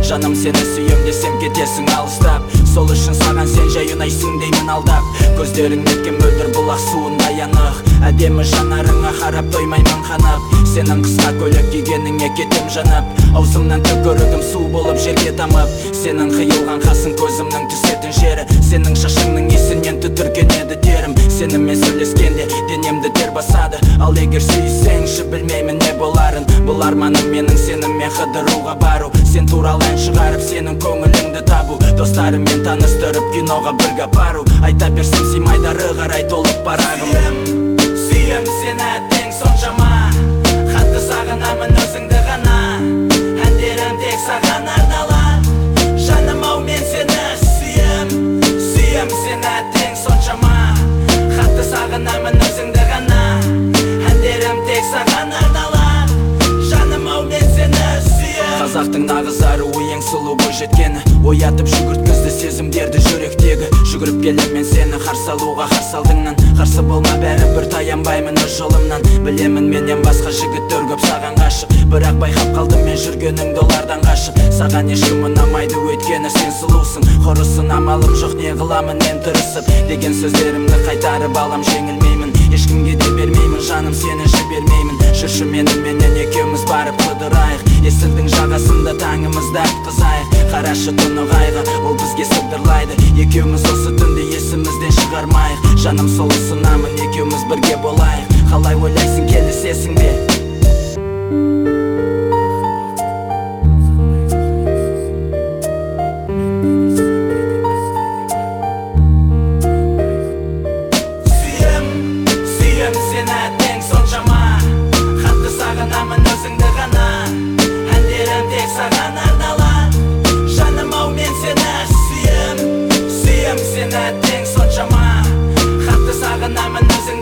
Жаным сені сүйем десем кетесің алыстап. Сол үшін саған сен жай ұнайсың деймін алдап. Көздерің неткен мөлдір бұлақ суындай анық. Әдемі жанарыңа қарап тоймаймын қанып. Сенің қысқа көйлек кигеніңе кетем жанып. Аузымнан түкірігім су болып жерге тамып. Сенің қиылған қасың көзімнің түсетін жері. Сенің шашыңның иісінен түтіркенеді терім. Сенімен сөйлескенде денемді тер басады. Ал егер сүйсеңші білмеймін не боларын. Бұл арманым менің сенімен қыдыруға бару. Сен туралы ән шығарып сенің көңіліңді табу. Достарыммен таныстырып киноға бірге бару. Айта берсем сыймайдары қарай толып парағым. Сүйем сені әттең соншама. Қатты сағынамын өзіңді ғана. Әндерім тек саған арналады. Жаным ау мен сені сүйем. Сүйем сені әттең соншама. Қатты сағынамын өзіңді ғана. Әндерім тек саған арналады. Жаным ау мен сені сүйем. Қазақтың нағыздары ең сұлу бойжеткені. Оятып жүгірткізді сезімдерді жүректегі. Жүгіріп келем мен сені қарсы алуға қарсы алдыңнан. Қарсы болма бәрібір таянбаймын өз жолымнан. Білемін менен басқа жігіттер көп саған ғашық. Бірақ байқап қалдым мен жүргеніңді олардан қашып. Саған ешкім ұнамайды өйткені сен сұлусың. Құрысын амалым жоқ не қыламын мен тырысып. Деген сөздерімді қайтарып алам жеңілмеймін. Ешкімге де бермеймін жаным сені жібермеймін. Жүрші меніменен екеуміз барып қыдырайық. Есілдің жағасында таңымызды атқызайық. Қарашы түні қайғы ол бізге сыбдырлайды. Екеуміз осы түнде есімізден шығармайық. Жаным сол ұсынамын екеуміз бірге болайық. Қалай ойлайсың келісесің бе? Сүйем сені әттең соншама. Қатты сағынамын өзіңді ғана. Әндерім тек саған арналады. Жаным ау мен сені сүйем. Сүйем сені әттең соншама. Қатты сағынамын өзіңді